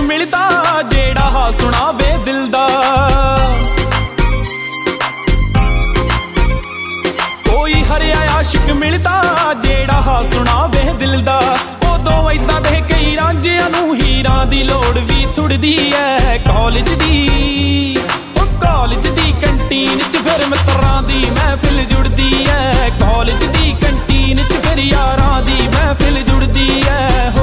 मिलदा जेड़ा हाल सुनावे दिल दा। कोई हरिया आशिक मिलदा जेड़ा हाल सुनावे दिल दा। उदों इदां दे कई रांझियां नूं हीरां दी लोड़ भी थुड़दी है। कॉलेज दी कॉलेज दी कैंटीन च फिर मित्रां दी महफिल जुड़दी है। कॉलेज दी कैंटीन च फिर यारां दी महफिल जुड़दी है। हो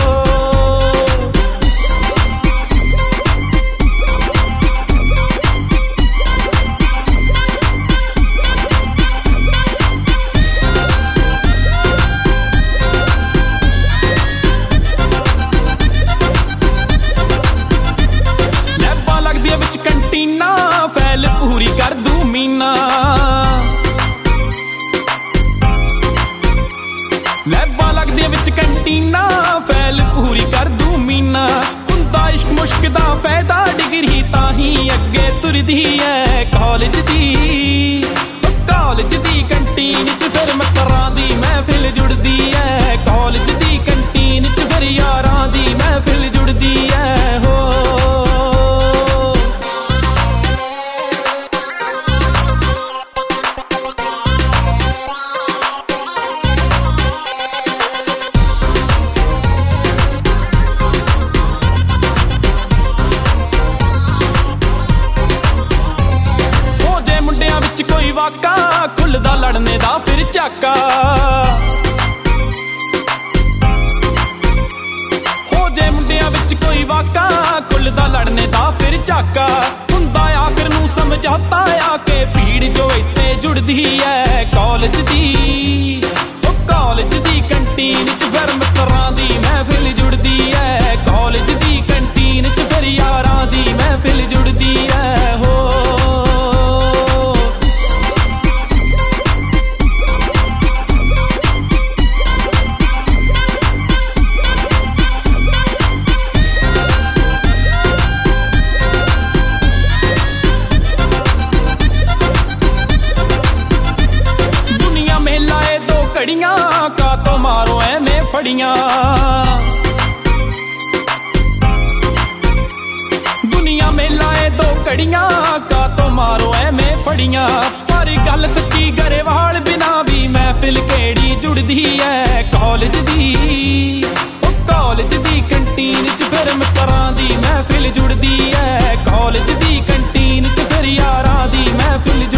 लैबां लगदियां विच कैंटीना फैल पूरी कर दूं मीना। लैबां लगदियां विच कैंटीना फैल पूरी कर दूं मीना। हुंदा इश्क मुश्क दा फायदा डिग्री ताहीं अगे तुरदी है। कॉलेज दी कैंटीन च फिर मित्रां दी महफिल जुड़दी है। कॉलेज दी कैंटीन च फिर यारां दी महफिल जुड़दी है। हो कोई वाका खुलदा लड़ने दा फिर झाका। हो जे मुंडियां विच कोई वाका खुलदा लड़ने दा फिर झाका। हुंदा आखिर नूं समझौता आके भीड़ जो इत्ते जुड़दी है। कॉलेज दी कैंटीन च फिर मित्रां दी महफिल जुड़दी है। कॉलेज दी कैंटीन च फिर यारां दी महफिल जुड़दी है। हो का तो मारो ऐवें फड़ियां। दुनिया में लाए दो कड़ियां का तो मारो ऐवें फड़ियां। पर गल सच्ची गरेवाल बिना भी महफिल केड़ी जुड़दी है। कॉलेज दी कैंटीन च फिर मित्रां दी महफिल जुड़दी है। कॉलेज दी कैंटीन च फिर यारां दी महफिल